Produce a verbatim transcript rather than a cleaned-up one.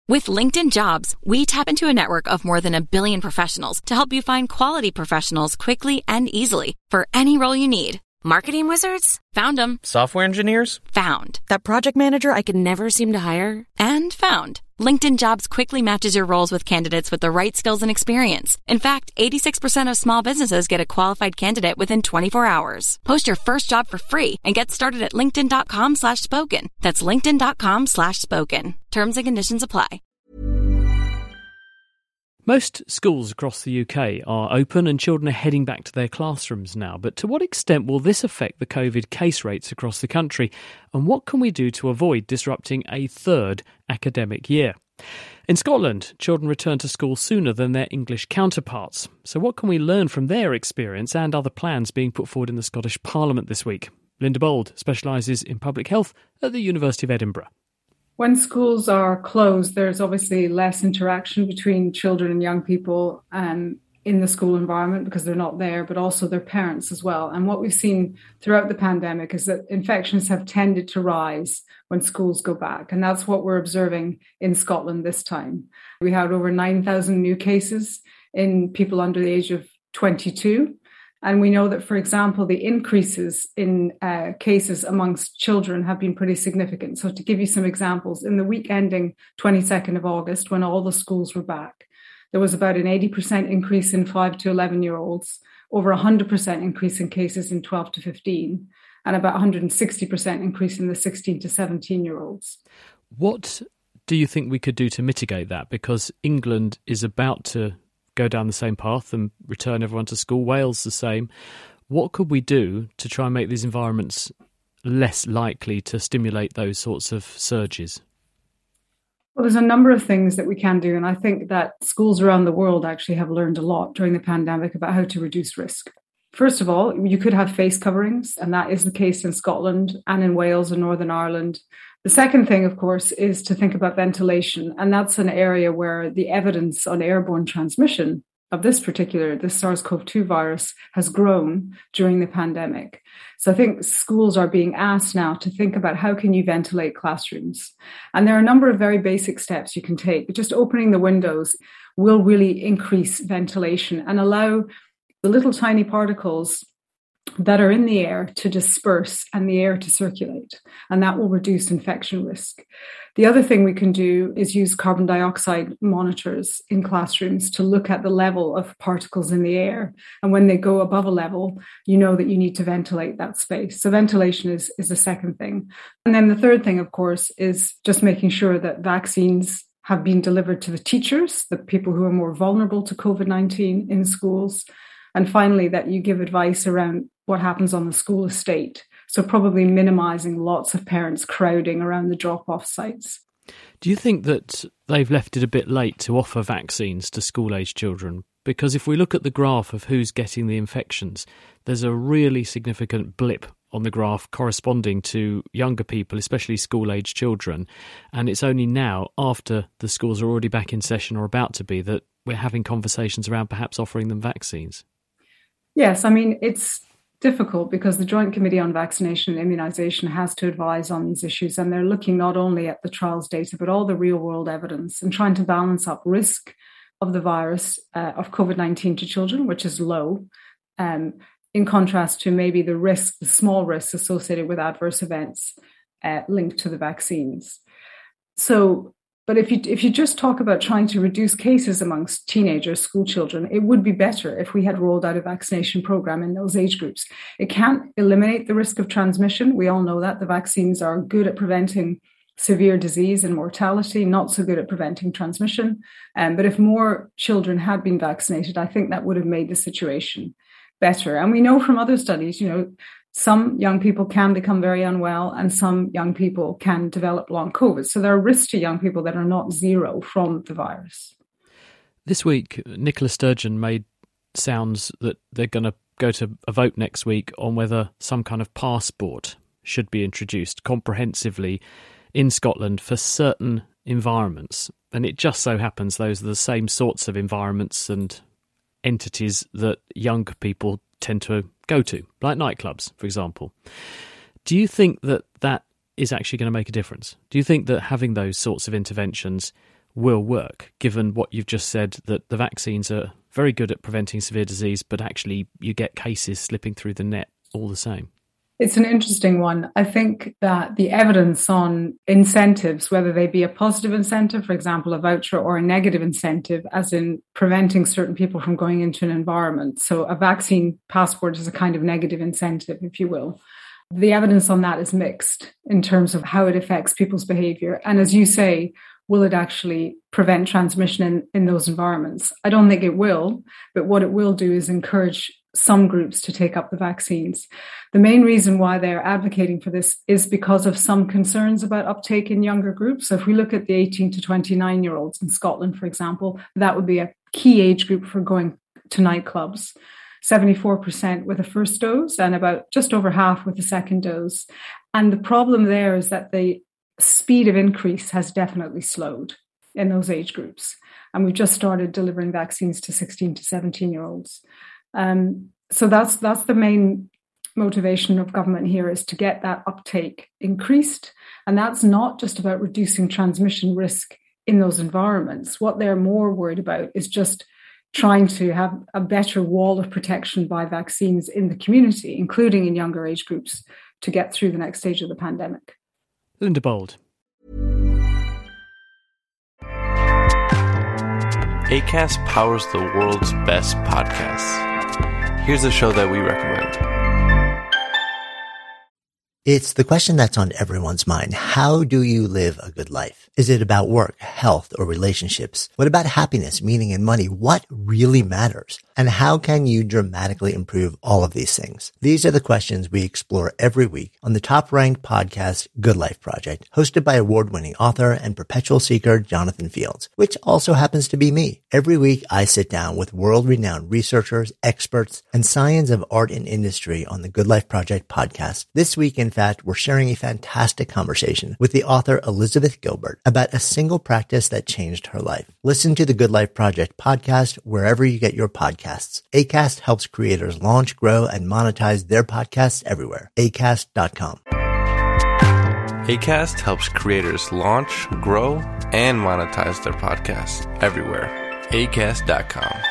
With LinkedIn Jobs, we tap into a network of more than a billion professionals to help you find quality professionals quickly and easily for any role you need. Marketing wizards? Found them. Software engineers? Found. That project manager I could never seem to hire? And found. LinkedIn Jobs quickly matches your roles with candidates with the right skills and experience. In fact, eighty-six percent of small businesses get a qualified candidate within twenty-four hours. Post your first job for free and get started at linkedin.com slash spoken. That's linkedin.com slash spoken. Terms and conditions apply. Most schools across the U K are open and children are heading back to their classrooms now. But to what extent will this affect the COVID case rates across the country? And what can we do to avoid disrupting a third academic year? In Scotland, children return to school sooner than their English counterparts. So what can we learn from their experience and other plans being put forward in the Scottish Parliament this week? Linda Bold specialises in public health at the University of Edinburgh. When schools are closed, there's obviously less interaction between children and young people um, in the school environment because they're not there, but also their parents as well. And what we've seen throughout the pandemic is that infections have tended to rise when schools go back. And that's what we're observing in Scotland this time. We had over nine thousand new cases in people under the age of twenty-two. And we know that, for example, the increases in uh, cases amongst children have been pretty significant. So to give you some examples, in the week ending twenty-second of August, when all the schools were back, there was about an eighty percent increase in five to eleven-year-olds, over one hundred percent increase in cases in twelve to fifteen, and about one hundred sixty percent increase in the sixteen to seventeen-year-olds. What do you think we could do to mitigate that? Because England is about to go down the same path and return everyone to school. Wales the same. What could we do to try and make these environments less likely to stimulate those sorts of surges? Well, there's a number of things that we can do. And I think that schools around the world actually have learned a lot during the pandemic about how to reduce risk. First of all, you could have face coverings, and that is the case in Scotland and in Wales and Northern Ireland. The second thing, of course, is to think about ventilation. And that's an area where the evidence on airborne transmission of this particular, the SARS-C o V two virus, has grown during the pandemic. So I think schools are being asked now to think about how can you ventilate classrooms. And there are a number of very basic steps you can take. But just opening the windows will really increase ventilation and allow the little tiny particles that are in the air to disperse and the air to circulate, and that will reduce infection risk. The other thing we can do is use carbon dioxide monitors in classrooms to look at the level of particles in the air. And when they go above a level, you know that you need to ventilate that space. So ventilation is, is the second thing. And then the third thing, of course, is just making sure that vaccines have been delivered to the teachers, the people who are more vulnerable to COVID nineteen in schools. And finally, that you give advice around what happens on the school estate. So probably minimizing lots of parents crowding around the drop-off sites. Do you think that they've left it a bit late to offer vaccines to school-aged children? Because if we look at the graph of who's getting the infections, there's a really significant blip on the graph corresponding to younger people, especially school-aged children. And it's only now, after the schools are already back in session or about to be, that we're having conversations around perhaps offering them vaccines. Yes, I mean, it's difficult because the Joint Committee on Vaccination and Immunisation has to advise on these issues, and they're looking not only at the trials data, but all the real-world evidence and trying to balance up risk of the virus uh, of COVID nineteen to children, which is low, um, in contrast to maybe the risk, the small risks associated with adverse events uh, linked to the vaccines. So, but if you if you just talk about trying to reduce cases amongst teenagers, school children, it would be better if we had rolled out a vaccination program in those age groups. It can't eliminate the risk of transmission. We all know that the vaccines are good at preventing severe disease and mortality, not so good at preventing transmission. Um, but if more children had been vaccinated, I think that would have made the situation better. And we know from other studies, you know, some young people can become very unwell and some young people can develop long COVID. So there are risks to young people that are not zero from the virus. This week, Nicola Sturgeon made sounds that they're going to go to a vote next week on whether some kind of passport should be introduced comprehensively in Scotland for certain environments. And it just so happens those are the same sorts of environments and entities that young people tend to go to, like nightclubs, for example. Do you think that that is actually going to make a difference? Do you think that having those sorts of interventions will work, given what you've just said, that the vaccines are very good at preventing severe disease, but actually you get cases slipping through the net all the same? It's an interesting one. I think that the evidence on incentives, whether they be a positive incentive, for example, a voucher, or a negative incentive, as in preventing certain people from going into an environment. So a vaccine passport is a kind of negative incentive, if you will. The evidence on that is mixed in terms of how it affects people's behavior. And as you say, will it actually prevent transmission in, in those environments? I don't think it will, but what it will do is encourage some groups to take up the vaccines. The main reason why they're advocating for this is because of some concerns about uptake in younger groups. So if we look at the eighteen to twenty-nine year olds in Scotland, for example, that would be a key age group for going to nightclubs. seventy-four percent with a first dose and about just over half with the second dose. And the problem there is that the speed of increase has definitely slowed in those age groups. And we've just started delivering vaccines to sixteen to seventeen year olds. Um, so that's that's the main motivation of government here, is to get that uptake increased. And that's not just about reducing transmission risk in those environments. What they're more worried about is just trying to have a better wall of protection by vaccines in the community, including in younger age groups, to get through the next stage of the pandemic. Linda Bold. Acast powers the world's best podcasts. Here's a show that we recommend. It's the question that's on everyone's mind. How do you live a good life? Is it about work, health, or relationships? What about happiness, meaning, and money? What really matters? And how can you dramatically improve all of these things? These are the questions we explore every week on the top-ranked podcast, Good Life Project, hosted by award-winning author and perpetual seeker Jonathan Fields, which also happens to be me. Every week, I sit down with world-renowned researchers, experts, and science of art and industry on the Good Life Project podcast. This week, in fact, we're sharing a fantastic conversation with the author Elizabeth Gilbert about a single practice that changed her life. Listen to the Good Life Project podcast wherever you get your podcasts. Acast helps creators launch, grow, and monetize their podcasts everywhere. Acast dot com. Acast helps creators launch, grow, and monetize their podcasts everywhere. Acast dot com.